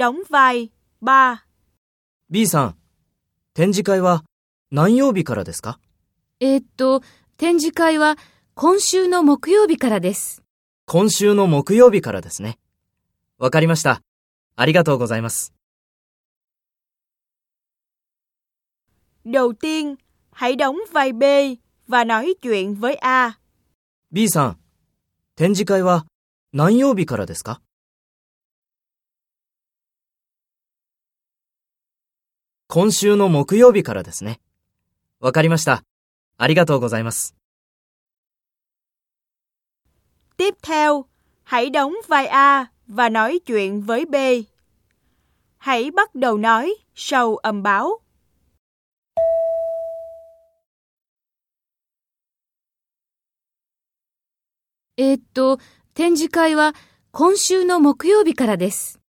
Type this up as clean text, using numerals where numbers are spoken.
đóng vai 3。 B さん、展示会は何曜日からですか？ 展示会は今週の木曜日からです。 今週の木曜日からですね。わかりました。ありがとうございます。 Đầu tiên, hãy đóng vai B và nói chuyện với A. B さん、展示会は何曜日からですか？今週の木曜日からですね。わかりました。ありがとうございます。 Tiếp theo, hãy đóng vai A và nói chuyện với B. Hãy bắt đầu nói sau âm báo. 展示会は今週の木曜日からです。